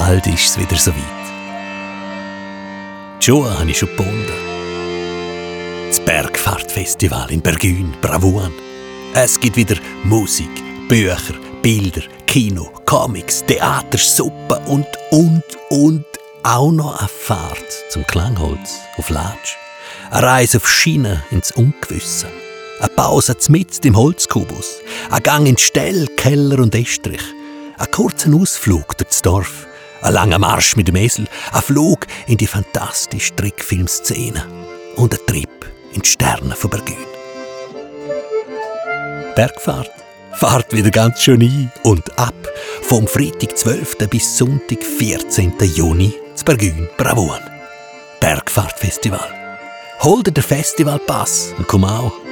bald ist es wieder so weit. Die Schuhe habe ich schon gebunden. Das Bergfahrtfestival in Bergün, Bravouan. Es gibt wieder Musik, Bücher, Bilder, Kino, Comics, Theater, Suppe und auch noch eine Fahrt zum Klangholz auf Latsch. Eine Reise auf Schiene ins Ungewisse. Eine Pause mitten im Holzkubus. Ein Gang in Ställ, Keller und Estrich. Ein kurzer Ausflug durch das Dorf. Ein langer Marsch mit dem Esel. Ein Flug in die fantastische Trickfilmszene. Und ein Trip in die Sterne von Bergün. Bergfahrt fahrt wieder ganz schön ein und ab. Vom Freitag 12. bis Sonntag 14. Juni zu Bergün, Bravouan. Bergfahrtfestival. Hol dir den Festivalpass und komm auch.